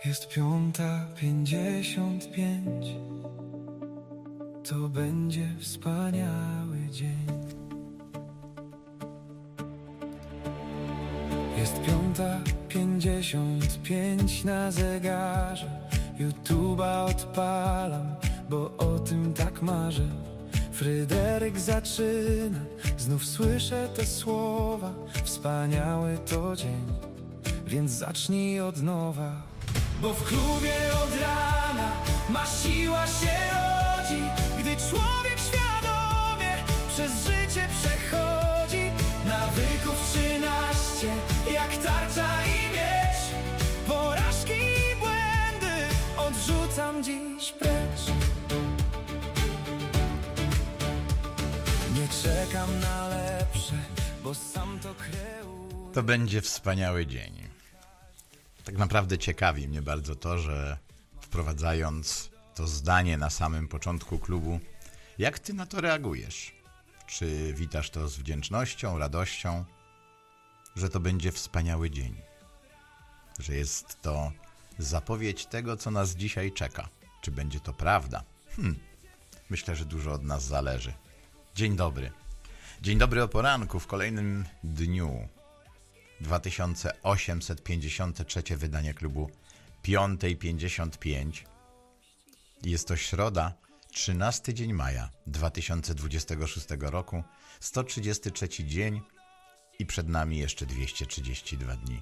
Jest 5:55. To będzie wspaniały dzień. Jest 5:55 na zegarze. YouTube'a odpalam, bo o tym tak marzę. Fryderyk zaczyna, znów słyszę te słowa. Wspaniały to dzień, więc zacznij od nowa. Bo w klubie od rana ma siła się rodzi, gdy człowiek świadomie przez życie przechodzi. Nawyków 13, jak tarcza i miecz. Porażki i błędy odrzucam dziś precz. Nie czekam na lepsze, bo sam to kreuję. To będzie wspaniały dzień. Tak naprawdę ciekawi mnie bardzo to, że wprowadzając to zdanie na samym początku klubu, jak ty na to reagujesz? Czy witasz to z wdzięcznością, radością, że to będzie wspaniały dzień? Że jest to zapowiedź tego, co nas dzisiaj czeka? Czy będzie to prawda? Myślę, że dużo od nas zależy. Dzień dobry. Dzień dobry o poranku w kolejnym dniu. 2853 wydanie klubu 5:55. Jest to środa, 13 dzień maja 2026 roku, 133 dzień i przed nami jeszcze 232 dni.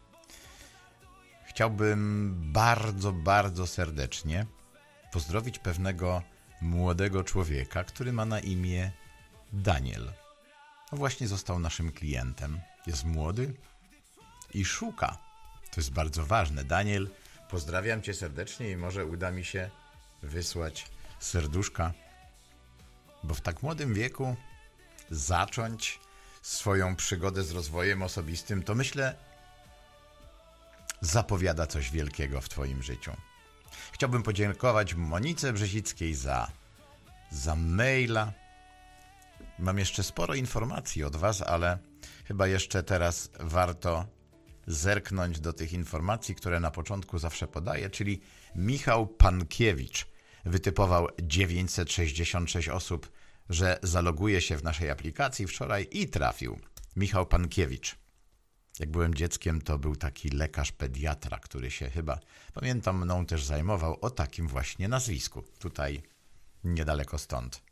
Chciałbym bardzo, bardzo serdecznie pozdrowić pewnego młodego człowieka, który ma na imię Daniel. Właśnie został naszym klientem. Jest młody i szuka. To jest bardzo ważne. Daniel, pozdrawiam cię serdecznie i może uda mi się wysłać serduszka, bo w tak młodym wieku zacząć swoją przygodę z rozwojem osobistym, to myślę, zapowiada coś wielkiego w twoim życiu. Chciałbym podziękować Monice Brzezickiej za maila. Mam jeszcze sporo informacji od was, ale chyba jeszcze teraz warto zerknąć do tych informacji, które na początku zawsze podaję, czyli Michał Pankiewicz wytypował 966 osób, że zaloguje się w naszej aplikacji wczoraj i trafił. Michał Pankiewicz. Jak byłem dzieckiem, to był taki lekarz pediatra, który się chyba, pamiętam, mną też zajmował o takim właśnie nazwisku. Tutaj niedaleko stąd.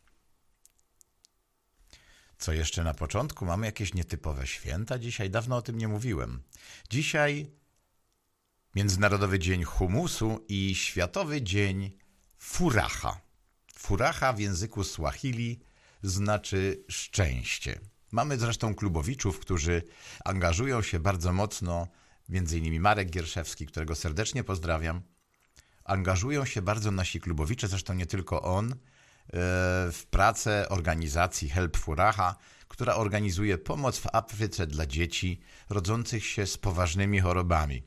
Co jeszcze na początku? Mamy jakieś nietypowe święta dzisiaj? Dawno o tym nie mówiłem. Dzisiaj Międzynarodowy Dzień Humusu i Światowy Dzień Furaha. Furaha w języku Swahili znaczy szczęście. Mamy zresztą klubowiczów, którzy angażują się bardzo mocno, między innymi Marek Gierszewski, którego serdecznie pozdrawiam. Angażują się bardzo nasi klubowicze, zresztą nie tylko on, w pracę organizacji Help Furaha, która organizuje pomoc w Afryce dla dzieci rodzących się z poważnymi chorobami.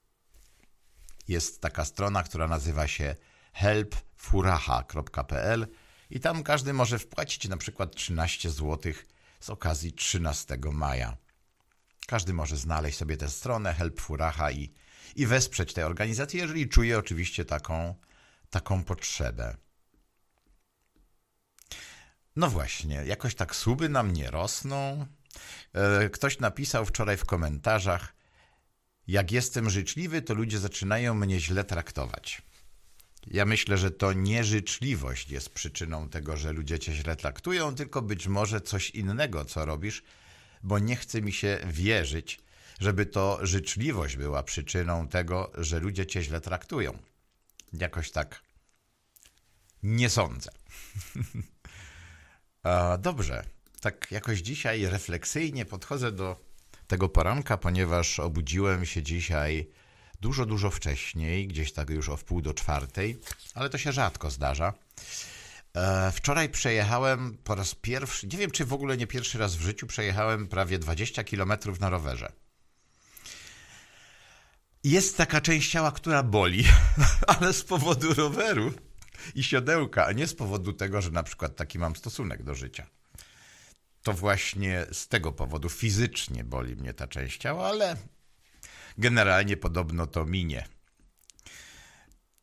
Jest taka strona, która nazywa się helpfuraha.pl i tam każdy może wpłacić na przykład 13 zł z okazji 13 maja. Każdy może znaleźć sobie tę stronę Help Furaha i wesprzeć tę organizację, jeżeli czuje oczywiście taką potrzebę. No właśnie, jakoś tak suby nam nie rosną. Ktoś napisał wczoraj w komentarzach: jak jestem życzliwy, to ludzie zaczynają mnie źle traktować. Ja myślę, że to nieżyczliwość jest przyczyną tego, że ludzie cię źle traktują, tylko być może coś innego, co robisz, bo nie chce mi się wierzyć, żeby to życzliwość była przyczyną tego, że ludzie cię źle traktują. Jakoś tak nie sądzę. Dobrze, tak jakoś dzisiaj refleksyjnie podchodzę do tego poranka, ponieważ obudziłem się dzisiaj dużo wcześniej, gdzieś tak już o 3:30, ale to się rzadko zdarza. Wczoraj przejechałem po raz pierwszy, nie wiem czy w ogóle nie pierwszy raz w życiu, przejechałem prawie 20 km na rowerze. Jest taka część ciała, która boli, ale z powodu roweru i siodełka, a nie z powodu tego, że na przykład taki mam stosunek do życia. To właśnie z tego powodu fizycznie boli mnie ta część ciała, ale generalnie podobno to minie.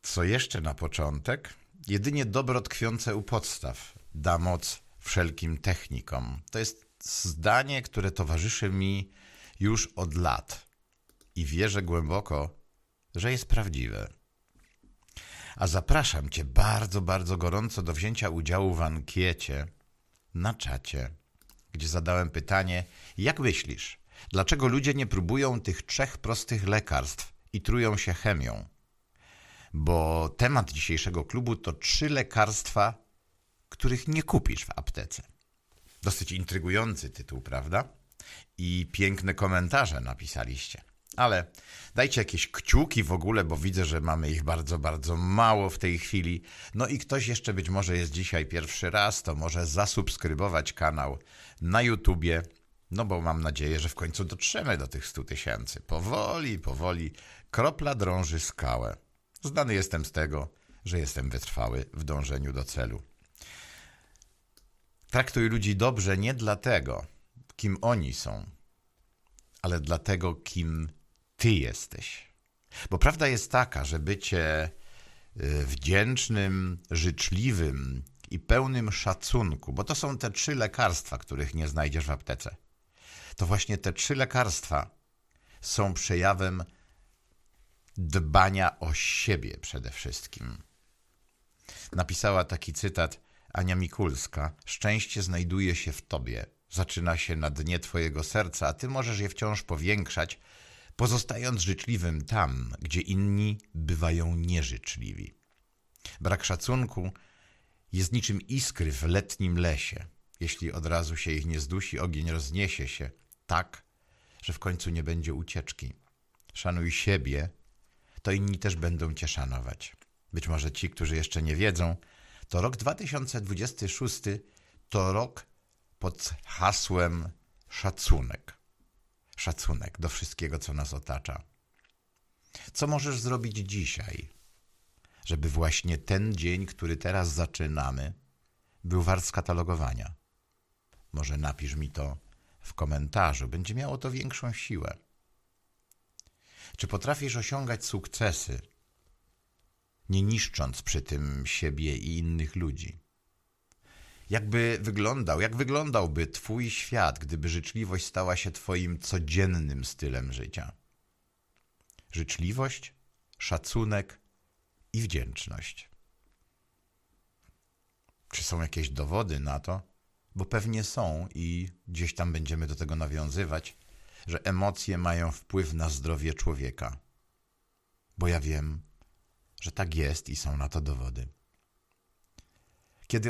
Co jeszcze na początek? Jedynie dobro tkwiące u podstaw da moc wszelkim technikom. To jest zdanie, które towarzyszy mi już od lat i wierzę głęboko, że jest prawdziwe. A zapraszam Cię bardzo, bardzo gorąco do wzięcia udziału w ankiecie na czacie, gdzie zadałem pytanie: jak myślisz, dlaczego ludzie nie próbują tych 3 prostych lekarstw i trują się chemią? Bo temat dzisiejszego klubu to 3 lekarstwa, których nie kupisz w aptece. Dosyć intrygujący tytuł, prawda? I piękne komentarze napisaliście. Ale dajcie jakieś kciuki w ogóle, bo widzę, że mamy ich bardzo, bardzo mało w tej chwili. No i ktoś jeszcze być może jest dzisiaj pierwszy raz, to może zasubskrybować kanał na YouTubie, no bo mam nadzieję, że w końcu dotrzemy do tych 100 000. Powoli, powoli, kropla drąży skałę. Znany jestem z tego, że jestem wytrwały w dążeniu do celu. Traktuj ludzi dobrze nie dlatego, kim oni są, ale dlatego, kim ty jesteś. Bo prawda jest taka, że bycie wdzięcznym, życzliwym i pełnym szacunku, bo to są te 3 lekarstwa, których nie znajdziesz w aptece. To właśnie te 3 lekarstwa są przejawem dbania o siebie przede wszystkim. Napisała taki cytat Ania Mikulska: szczęście znajduje się w tobie. Zaczyna się na dnie twojego serca, a ty możesz je wciąż powiększać, pozostając życzliwym tam, gdzie inni bywają nieżyczliwi. Brak szacunku jest niczym iskry w letnim lesie. Jeśli od razu się ich nie zdusi, ogień rozniesie się tak, że w końcu nie będzie ucieczki. Szanuj siebie, to inni też będą cię szanować. Być może ci, którzy jeszcze nie wiedzą, to rok 2026 to rok pod hasłem szacunek. Szacunek do wszystkiego, co nas otacza. Co możesz zrobić dzisiaj, żeby właśnie ten dzień, który teraz zaczynamy, był wart skatalogowania? Może napisz mi to w komentarzu. Będzie miało to większą siłę. Czy potrafisz osiągać sukcesy, nie niszcząc przy tym siebie i innych ludzi? Jak wyglądałby twój świat, gdyby życzliwość stała się twoim codziennym stylem życia? Życzliwość, szacunek i wdzięczność. Czy są jakieś dowody na to? Bo pewnie są i gdzieś tam będziemy do tego nawiązywać, że emocje mają wpływ na zdrowie człowieka. Bo ja wiem, że tak jest i są na to dowody. Kiedy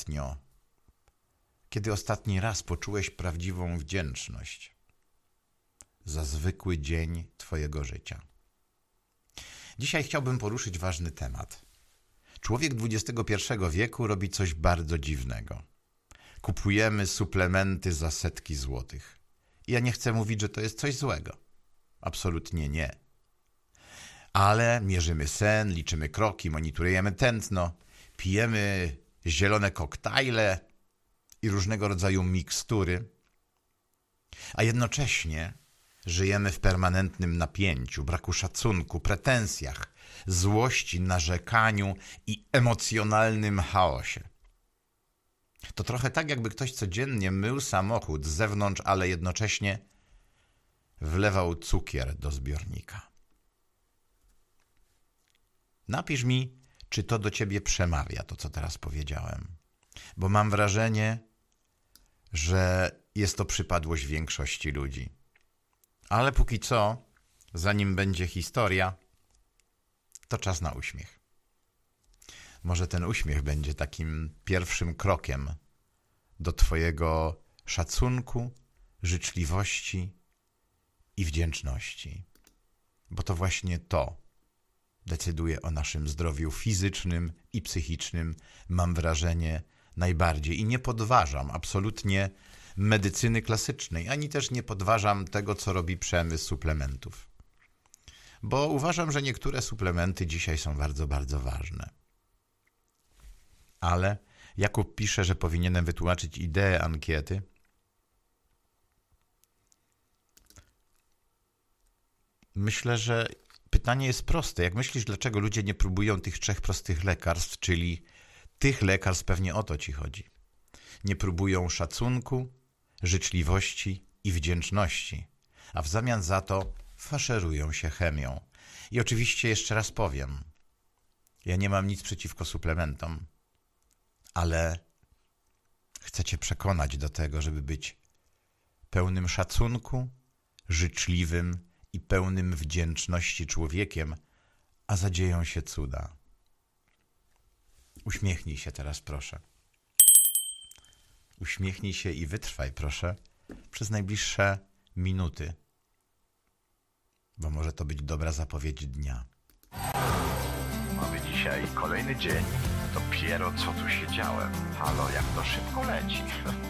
ostatni raz poczułeś prawdziwą wdzięczność za zwykły dzień twojego życia? Dzisiaj chciałbym poruszyć ważny temat. Człowiek XXI wieku robi coś bardzo dziwnego. Kupujemy suplementy za setki złotych. I ja nie chcę mówić, że to jest coś złego. Absolutnie nie. Ale mierzymy sen, liczymy kroki, monitorujemy tętno, pijemy zielone koktajle i różnego rodzaju mikstury, a jednocześnie żyjemy w permanentnym napięciu, braku szacunku, pretensjach, złości, narzekaniu i emocjonalnym chaosie. To trochę tak, jakby ktoś codziennie mył samochód z zewnątrz, ale jednocześnie wlewał cukier do zbiornika. Napisz mi, czy to do ciebie przemawia, to co teraz powiedziałem. Bo mam wrażenie, że jest to przypadłość większości ludzi. Ale póki co, zanim będzie historia, to czas na uśmiech. Może ten uśmiech będzie takim pierwszym krokiem do twojego szacunku, życzliwości i wdzięczności. Bo to właśnie to decyduje o naszym zdrowiu fizycznym i psychicznym, mam wrażenie, najbardziej. I nie podważam absolutnie medycyny klasycznej, ani też nie podważam tego, co robi przemysł suplementów. Bo uważam, że niektóre suplementy dzisiaj są bardzo, bardzo ważne. Ale Jakub pisze, że powinienem wytłumaczyć ideę ankiety. Myślę, że pytanie jest proste. Jak myślisz, dlaczego ludzie nie próbują tych 3 prostych lekarstw, czyli tych lekarstw, pewnie o to ci chodzi. Nie próbują szacunku, życzliwości i wdzięczności, a w zamian za to faszerują się chemią. I oczywiście jeszcze raz powiem, ja nie mam nic przeciwko suplementom, ale chcę cię przekonać do tego, żeby być pełnym szacunku, życzliwym i pełnym wdzięczności człowiekiem, a zadzieją się cuda. Uśmiechnij się teraz, proszę. Uśmiechnij się i wytrwaj, proszę, przez najbliższe minuty, bo może to być dobra zapowiedź dnia. Mamy dzisiaj kolejny dzień. Dopiero co tu siedziałem. Halo, jak to szybko leci.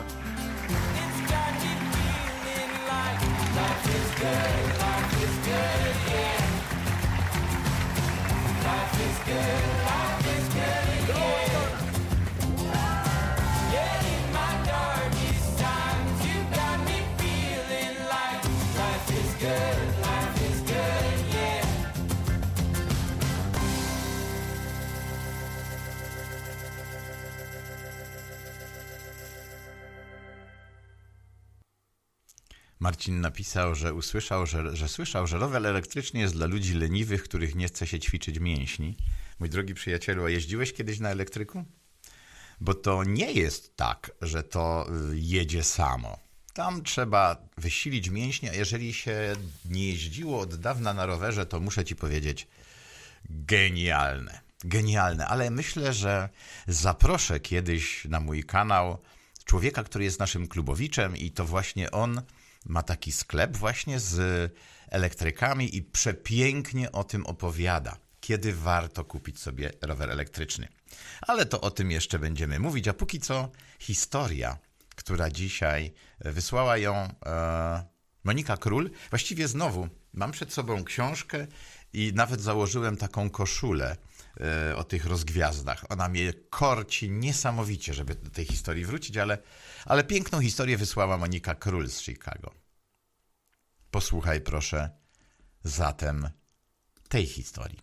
Marcin napisał, że usłyszał, że słyszał, że rower elektryczny jest dla ludzi leniwych, których nie chce się ćwiczyć mięśni. Mój drogi przyjacielu, a jeździłeś kiedyś na elektryku? Bo to nie jest tak, że to jedzie samo. Tam trzeba wysilić mięśnie, a jeżeli się nie jeździło od dawna na rowerze, to muszę ci powiedzieć, genialne. Genialne, ale myślę, że zaproszę kiedyś na mój kanał człowieka, który jest naszym klubowiczem i to właśnie on ma taki sklep właśnie z elektrykami i przepięknie o tym opowiada, kiedy warto kupić sobie rower elektryczny. Ale to o tym jeszcze będziemy mówić, a póki co historia, która dzisiaj wysłała ją Monika Król. Właściwie znowu mam przed sobą książkę i nawet założyłem taką koszulę o tych rozgwiazdach. Ona mnie korci niesamowicie, żeby do tej historii wrócić, ale piękną historię wysłała Monika Król z Chicago. Posłuchaj proszę zatem tej historii.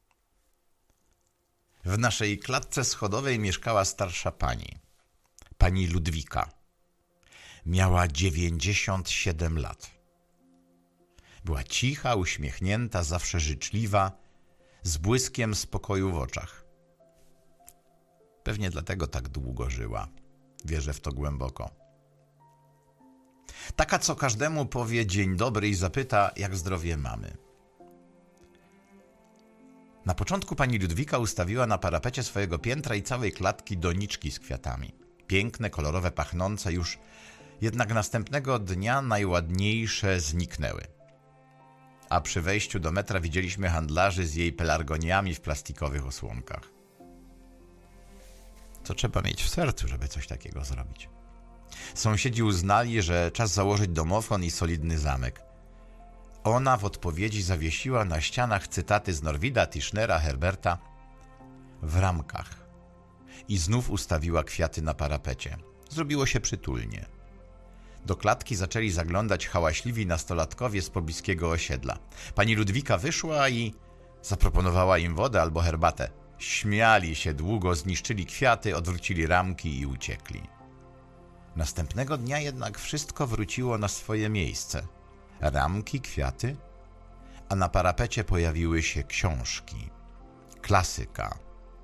W naszej klatce schodowej mieszkała starsza pani Ludwika. Miała 97 lat. Była cicha, uśmiechnięta, zawsze życzliwa, z błyskiem spokoju w oczach. Pewnie dlatego tak długo żyła. Wierzę w to głęboko. Taka, co każdemu powie dzień dobry i zapyta, jak zdrowie mamy. Na początku pani Ludwika ustawiła na parapecie swojego piętra i całej klatki doniczki z kwiatami. Piękne, kolorowe, pachnące, już jednak następnego dnia najładniejsze zniknęły. A przy wejściu do metra widzieliśmy handlarzy z jej pelargoniami w plastikowych osłonkach. Co trzeba mieć w sercu, żeby coś takiego zrobić? Sąsiedzi uznali, że czas założyć domofon i solidny zamek. Ona w odpowiedzi zawiesiła na ścianach cytaty z Norwida, Tischnera, Herberta w ramkach i znów ustawiła kwiaty na parapecie. Zrobiło się przytulnie. Do klatki zaczęli zaglądać hałaśliwi nastolatkowie z pobliskiego osiedla. Pani Ludwika wyszła i zaproponowała im wodę albo herbatę. Śmiali się długo, zniszczyli kwiaty, odwrócili ramki i uciekli. Następnego dnia jednak wszystko wróciło na swoje miejsce. Ramki, kwiaty, a na parapecie pojawiły się książki. Klasyka.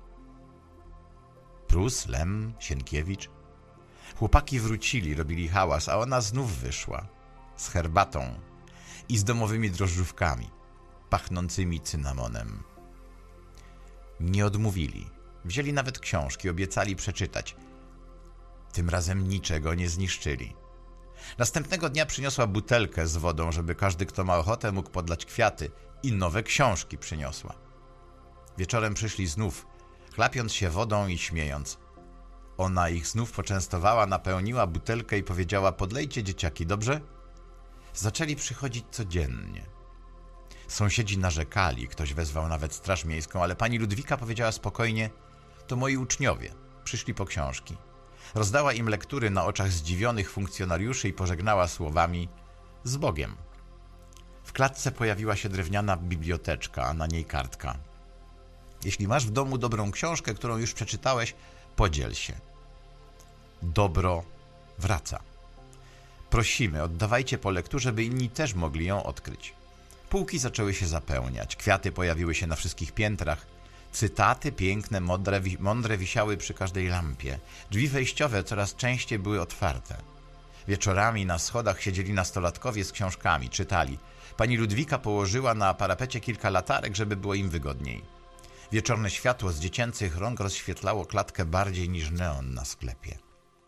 Prus, Lem, Sienkiewicz. Chłopaki wrócili, robili hałas, a ona znów wyszła. Z herbatą i z domowymi drożdżówkami, pachnącymi cynamonem. Nie odmówili. Wzięli nawet książki, obiecali przeczytać. Tym razem niczego nie zniszczyli. Następnego dnia przyniosła butelkę z wodą, żeby każdy, kto ma ochotę, mógł podlać kwiaty, i nowe książki przyniosła. Wieczorem przyszli znów, chlapiąc się wodą i śmiejąc. Ona ich znów poczęstowała, napełniła butelkę i powiedziała: podlejcie, dzieciaki, dobrze? Zaczęli przychodzić codziennie. Sąsiedzi narzekali, ktoś wezwał nawet straż miejską, ale pani Ludwika powiedziała spokojnie: to moi uczniowie, przyszli po książki. Rozdała im lektury na oczach zdziwionych funkcjonariuszy i pożegnała słowami: z Bogiem. W klatce pojawiła się drewniana biblioteczka, a na niej kartka. Jeśli masz w domu dobrą książkę, którą już przeczytałeś, podziel się. Dobro wraca. Prosimy, oddawajcie po lekturze, by inni też mogli ją odkryć. Półki zaczęły się zapełniać, kwiaty pojawiły się na wszystkich piętrach, cytaty piękne, mądre wisiały przy każdej lampie. Drzwi wejściowe coraz częściej były otwarte. Wieczorami na schodach siedzieli nastolatkowie z książkami, czytali. Pani Ludwika położyła na parapecie kilka latarek, żeby było im wygodniej. Wieczorne światło z dziecięcych rąk rozświetlało klatkę bardziej niż neon na sklepie.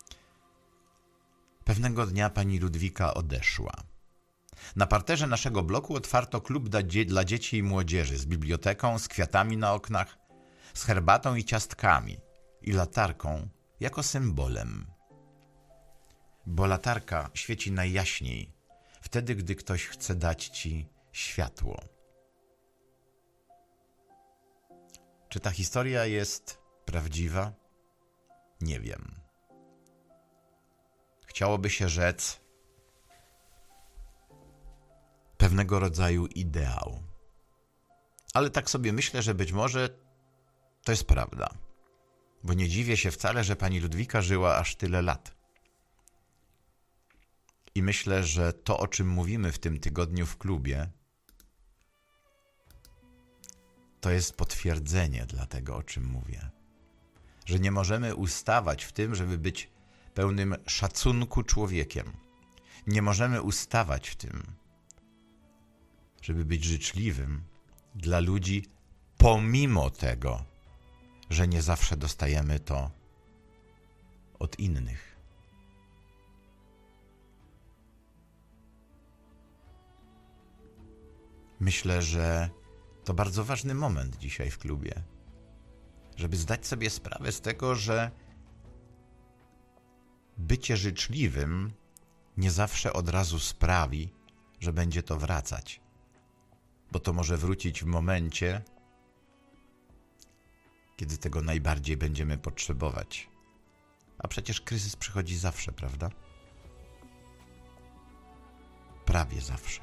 Pewnego dnia pani Ludwika odeszła. Na parterze naszego bloku otwarto klub dla dzieci i młodzieży z biblioteką, z kwiatami na oknach, z herbatą i ciastkami i latarką jako symbolem. Bo latarka świeci najjaśniej wtedy, gdy ktoś chce dać ci światło. Czy ta historia jest prawdziwa? Nie wiem. Chciałoby się rzec pewnego rodzaju ideał. Ale tak sobie myślę, że być może to jest prawda. Bo nie dziwię się wcale, że pani Ludwika żyła aż tyle lat. I myślę, że to, o czym mówimy w tym tygodniu w klubie, to jest potwierdzenie dla tego, o czym mówię. Że nie możemy ustawać w tym, żeby być pełnym szacunku człowiekiem. Nie możemy ustawać w tym, żeby być życzliwym dla ludzi, pomimo tego, że nie zawsze dostajemy to od innych. Myślę, że to bardzo ważny moment dzisiaj w klubie, żeby zdać sobie sprawę z tego, że bycie życzliwym nie zawsze od razu sprawi, że będzie to wracać, bo to może wrócić w momencie, kiedy tego najbardziej będziemy potrzebować. A przecież kryzys przychodzi zawsze, prawda? Prawie zawsze.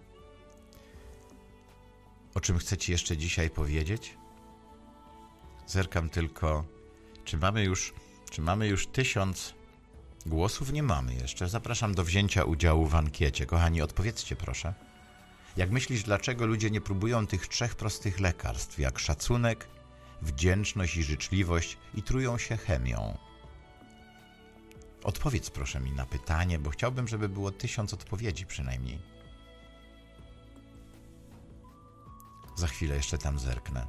O czym chcę ci jeszcze dzisiaj powiedzieć? Zerkam tylko, czy mamy już 1000 głosów? Nie mamy jeszcze. Zapraszam do wzięcia udziału w ankiecie. Kochani, odpowiedzcie proszę. Jak myślisz, dlaczego ludzie nie próbują tych 3 prostych lekarstw, jak szacunek, wdzięczność i życzliwość i trują się chemią? Odpowiedz proszę mi na pytanie, bo chciałbym, żeby było 1000 odpowiedzi przynajmniej. Za chwilę jeszcze tam zerknę.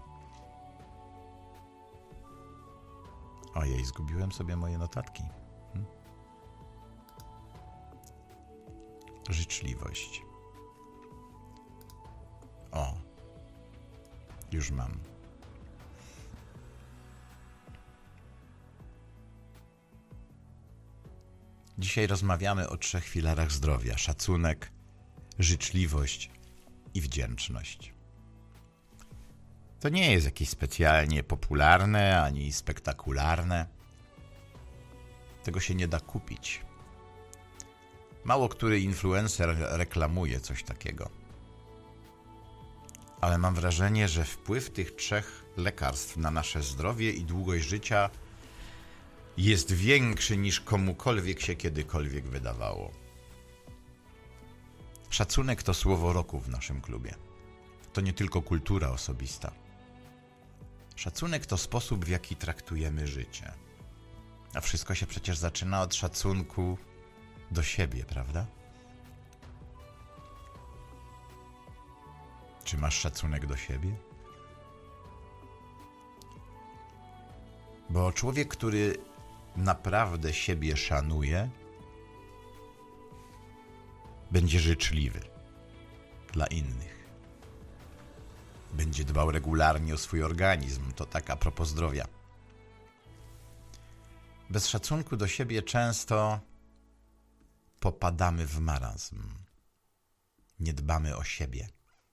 Ojej, zgubiłem sobie moje notatki. Życzliwość. O, już mam. Dzisiaj rozmawiamy o 3 filarach zdrowia: szacunek, życzliwość i wdzięczność. To nie jest jakieś specjalnie popularne ani spektakularne. Tego się nie da kupić. Mało który influencer reklamuje coś takiego. Ale mam wrażenie, że wpływ tych 3 lekarstw na nasze zdrowie i długość życia jest większy niż komukolwiek się kiedykolwiek wydawało. Szacunek to słowo roku w naszym klubie. To nie tylko kultura osobista. Szacunek to sposób, w jaki traktujemy życie. A wszystko się przecież zaczyna od szacunku do siebie, prawda? Czy masz szacunek do siebie? Bo człowiek, który naprawdę siebie szanuje, będzie życzliwy dla innych. Będzie dbał regularnie o swój organizm. To tak a propos zdrowia. Bez szacunku do siebie często popadamy w marazm. Nie dbamy o siebie.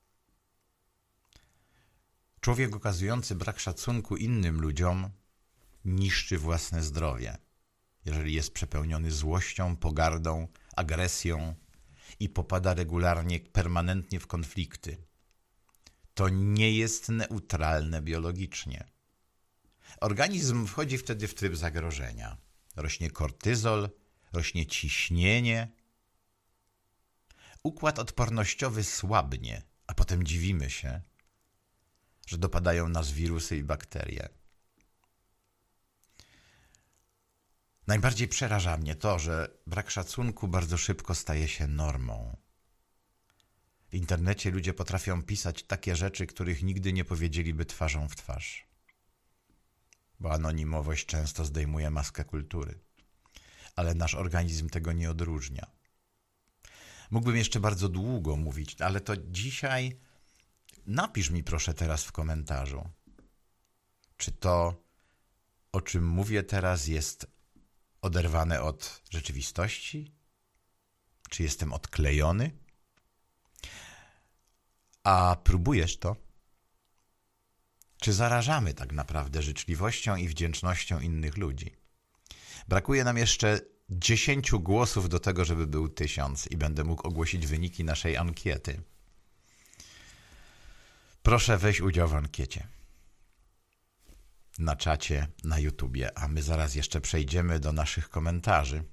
Człowiek okazujący brak szacunku innym ludziom niszczy własne zdrowie, jeżeli jest przepełniony złością, pogardą, agresją i popada regularnie, permanentnie w konflikty. To nie jest neutralne biologicznie. Organizm wchodzi wtedy w tryb zagrożenia. Rośnie kortyzol, rośnie ciśnienie. Układ odpornościowy słabnie, a potem dziwimy się, że dopadają nas wirusy i bakterie. Najbardziej przeraża mnie to, że brak szacunku bardzo szybko staje się normą. W internecie ludzie potrafią pisać takie rzeczy, których nigdy nie powiedzieliby twarzą w twarz. Bo anonimowość często zdejmuje maskę kultury. Ale nasz organizm tego nie odróżnia. Mógłbym jeszcze bardzo długo mówić, ale to dzisiaj napisz mi proszę teraz w komentarzu, czy to, o czym mówię teraz, jest oderwane od rzeczywistości? Czy jestem odklejony? A próbujesz to? Czy zarażamy tak naprawdę życzliwością i wdzięcznością innych ludzi? Brakuje nam jeszcze 10 głosów do tego, żeby był 1000 i będę mógł ogłosić wyniki naszej ankiety. Proszę weź udział w ankiecie. Na czacie, na YouTubie, a my zaraz jeszcze przejdziemy do naszych komentarzy.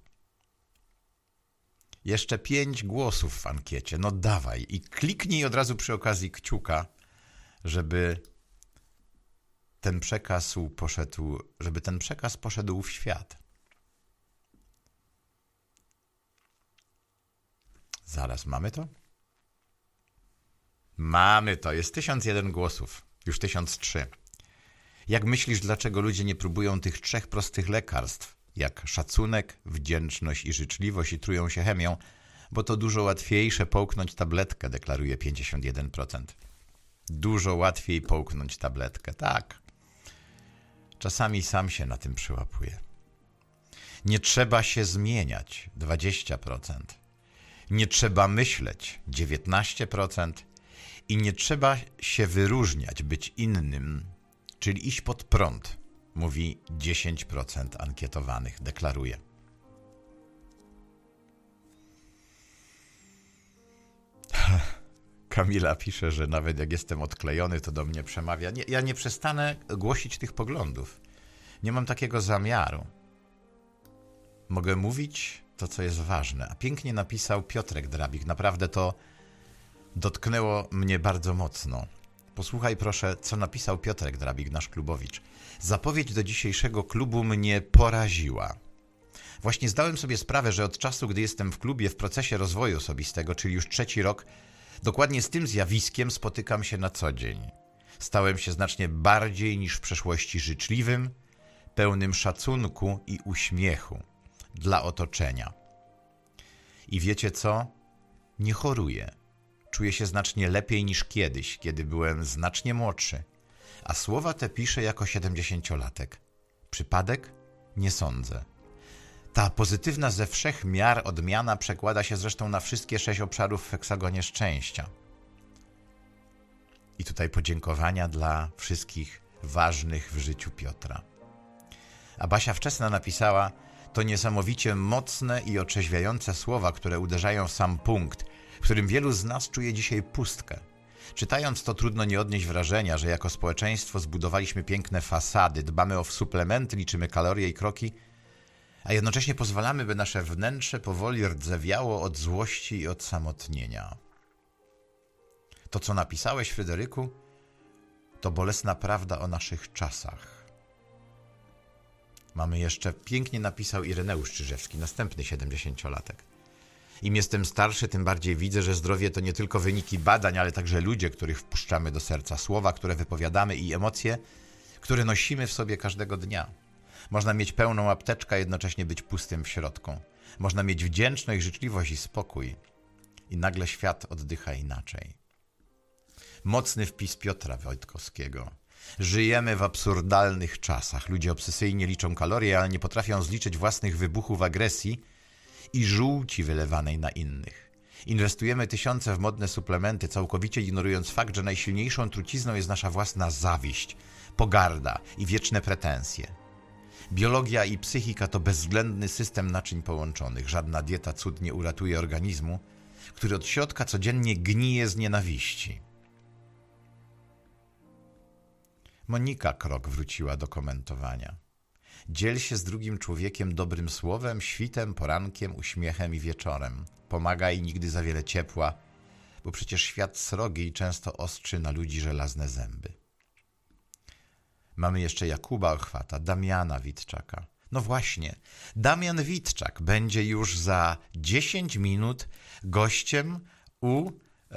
Jeszcze 5 głosów w ankiecie, no dawaj i kliknij od razu przy okazji kciuka, żeby ten przekaz poszedł w świat. Zaraz, mamy to? Mamy to, jest 1001 głosów, już 1003. Jak myślisz, dlaczego ludzie nie próbują tych 3 prostych lekarstw, jak szacunek, wdzięczność i życzliwość i trują się chemią? Bo to dużo łatwiejsze połknąć tabletkę, deklaruje 51%. Dużo łatwiej połknąć tabletkę, tak. Czasami sam się na tym przyłapuję. Nie trzeba się zmieniać, 20%. Nie trzeba myśleć, 19%. I nie trzeba się wyróżniać, być innym, czyli iść pod prąd, mówi 10% ankietowanych, deklaruje. Kamila pisze, że nawet jak jestem odklejony, to do mnie przemawia. Nie, ja nie przestanę głosić tych poglądów. Nie mam takiego zamiaru. Mogę mówić to, co jest ważne. A pięknie napisał Piotrek Drabik. Naprawdę to dotknęło mnie bardzo mocno. Posłuchaj proszę, co napisał Piotrek Drabik, nasz klubowicz. Zapowiedź do dzisiejszego klubu mnie poraziła. Właśnie zdałem sobie sprawę, że od czasu, gdy jestem w klubie w procesie rozwoju osobistego, czyli już 3. rok, dokładnie z tym zjawiskiem spotykam się na co dzień. Stałem się znacznie bardziej niż w przeszłości życzliwym, pełnym szacunku i uśmiechu dla otoczenia. I wiecie co? Nie choruję. Czuję się znacznie lepiej niż kiedyś, kiedy byłem znacznie młodszy. A słowa te piszę jako 70-latek. Przypadek? Nie sądzę. Ta pozytywna ze wszech miar odmiana przekłada się zresztą na wszystkie 6 obszarów w heksagonie szczęścia. I tutaj podziękowania dla wszystkich ważnych w życiu Piotra. A Basia Wczesna napisała: to niesamowicie mocne i otrzeźwiające słowa, które uderzają w sam punkt, w którym wielu z nas czuje dzisiaj pustkę. Czytając to trudno nie odnieść wrażenia, że jako społeczeństwo zbudowaliśmy piękne fasady, dbamy o suplementy, liczymy kalorie i kroki, a jednocześnie pozwalamy, by nasze wnętrze powoli rdzewiało od złości i odsamotnienia. To, co napisałeś, Fryderyku, to bolesna prawda o naszych czasach. Mamy jeszcze, pięknie napisał Ireneusz Czyżewski, następny 70-latek. Im jestem starszy, tym bardziej widzę, że zdrowie to nie tylko wyniki badań, ale także ludzie, których wpuszczamy do serca, słowa, które wypowiadamy i emocje, które nosimy w sobie każdego dnia. Można mieć pełną apteczkę, a jednocześnie być pustym w środku. Można mieć wdzięczność, życzliwość i spokój. I nagle świat oddycha inaczej. Mocny wpis Piotra Wojtkowskiego. Żyjemy w absurdalnych czasach. Ludzie obsesyjnie liczą kalorie, ale nie potrafią zliczyć własnych wybuchów agresji i żółci wylewanej na innych. Inwestujemy tysiące w modne suplementy, całkowicie ignorując fakt, że najsilniejszą trucizną jest nasza własna zawiść, pogarda i wieczne pretensje. Biologia i psychika to bezwzględny system naczyń połączonych. Żadna dieta cud nie uratuje organizmu, który od środka codziennie gnije z nienawiści. Monika Krok wróciła do komentowania. Dziel się z drugim człowiekiem dobrym słowem, świtem, porankiem, uśmiechem i wieczorem. Pomagaj, nigdy za wiele ciepła, bo przecież świat srogi i często ostrzy na ludzi żelazne zęby. Mamy jeszcze Jakuba Ochwata, Damiana Witczaka. No właśnie, Damian Witczak będzie już za 10 minut gościem u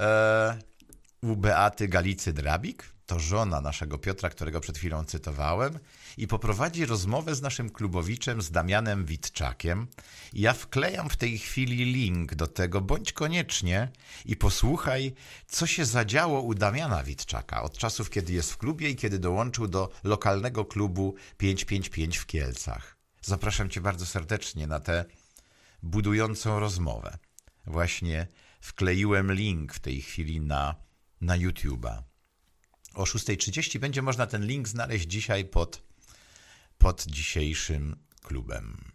Beaty Galicy-Drabik, to żona naszego Piotra, którego przed chwilą cytowałem, i poprowadzi rozmowę z naszym klubowiczem, z Damianem Witczakiem. Ja wklejam w tej chwili link do tego, bądź koniecznie i posłuchaj, co się zadziało u Damiana Witczaka od czasów, kiedy jest w klubie i kiedy dołączył do lokalnego klubu 555 w Kielcach. Zapraszam Cię bardzo serdecznie na tę budującą rozmowę. Właśnie wkleiłem link w tej chwili na YouTube'a. O 6:30 będzie można ten link znaleźć dzisiaj pod dzisiejszym klubem.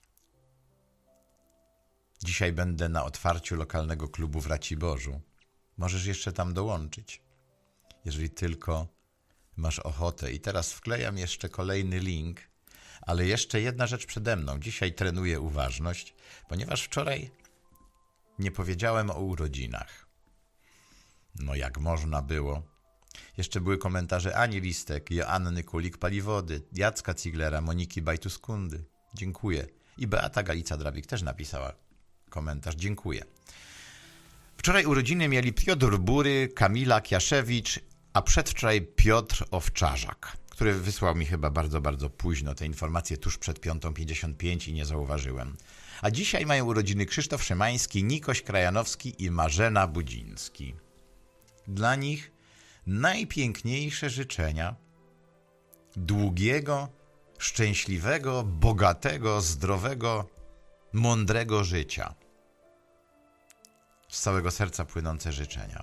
Dzisiaj będę na otwarciu lokalnego klubu w Raciborzu. Możesz jeszcze tam dołączyć, jeżeli tylko masz ochotę. I teraz wklejam jeszcze kolejny link, ale jeszcze jedna rzecz przede mną. Dzisiaj trenuję uważność, ponieważ wczoraj nie powiedziałem o urodzinach. No jak można było? Jeszcze były komentarze Ani Listek, Joanny Kulik-Paliwody, Jacka Ziglera, Moniki Bajtuskundy. Dziękuję. I Beata Galica-Drabik też napisała komentarz. Dziękuję. Wczoraj urodziny mieli Piotr Bury, Kamila Kiaszewicz, a przedwczoraj Piotr Owczarzak, który wysłał mi chyba bardzo, bardzo późno te informacje, tuż przed 5:55 i nie zauważyłem. A dzisiaj mają urodziny Krzysztof Szymański, Nikoś Krajanowski i Marzena Budziński. Dla nich najpiękniejsze życzenia długiego, szczęśliwego, bogatego, zdrowego, mądrego życia. Z całego serca płynące życzenia.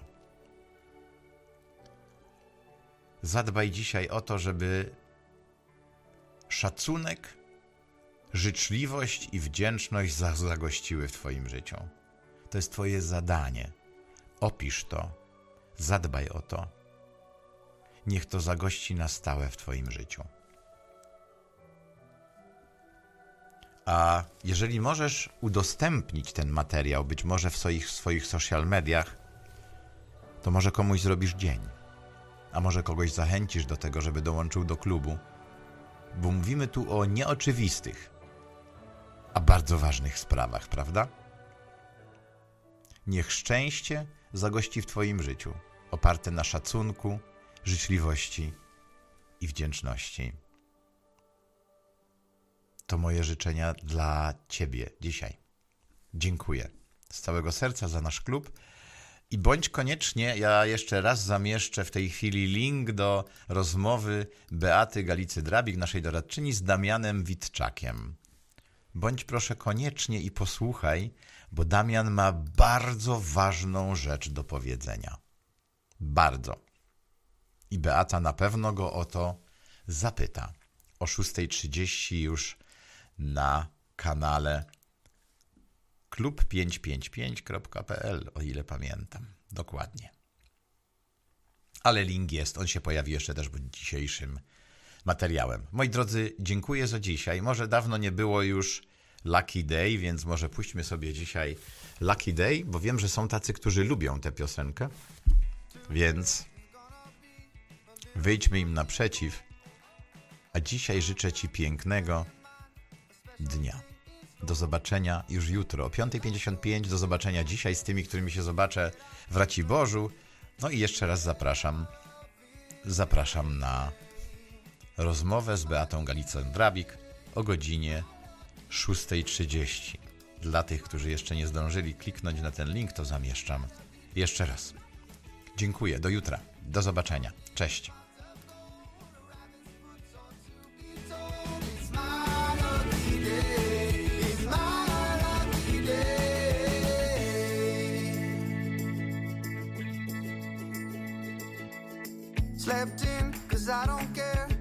Zadbaj dzisiaj o to, żeby szacunek, życzliwość i wdzięczność zagościły w Twoim życiu. To jest Twoje zadanie. Opisz to. Zadbaj o to. Niech to zagości na stałe w Twoim życiu. A jeżeli możesz udostępnić ten materiał, być może w swoich social mediach, to może komuś zrobisz dzień. A może kogoś zachęcisz do tego, żeby dołączył do klubu. Bo mówimy tu o nieoczywistych, a bardzo ważnych sprawach, prawda? Niech szczęście zagości w Twoim życiu, oparte na szacunku, życzliwości i wdzięczności. To moje życzenia dla Ciebie dzisiaj. Dziękuję z całego serca za nasz klub i bądź koniecznie, ja jeszcze raz zamieszczę w tej chwili link do rozmowy Beaty Galicy-Drabik, naszej doradczyni, z Damianem Witczakiem. Bądź proszę koniecznie i posłuchaj, bo Damian ma bardzo ważną rzecz do powiedzenia. Bardzo. I Beata na pewno go o to zapyta. O 6:30 już na kanale klub555.pl, o ile pamiętam. Dokładnie. Ale link jest, on się pojawi jeszcze też pod dzisiejszym materiałem. Moi drodzy, dziękuję za dzisiaj. Może dawno nie było już Lucky Day, więc może puśćmy sobie dzisiaj Lucky Day, bo wiem, że są tacy, którzy lubią tę piosenkę, więc wyjdźmy im naprzeciw, a dzisiaj życzę Ci pięknego dnia. Do zobaczenia już jutro o 5:55, do zobaczenia dzisiaj z tymi, którymi się zobaczę w Raciborzu. No i jeszcze raz zapraszam na rozmowę z Beatą Galicą-Drabik o godzinie 6:30. Dla tych, którzy jeszcze nie zdążyli kliknąć na ten link, to zamieszczam jeszcze raz. Dziękuję, do jutra, do zobaczenia, cześć. Slept in, cause I don't care.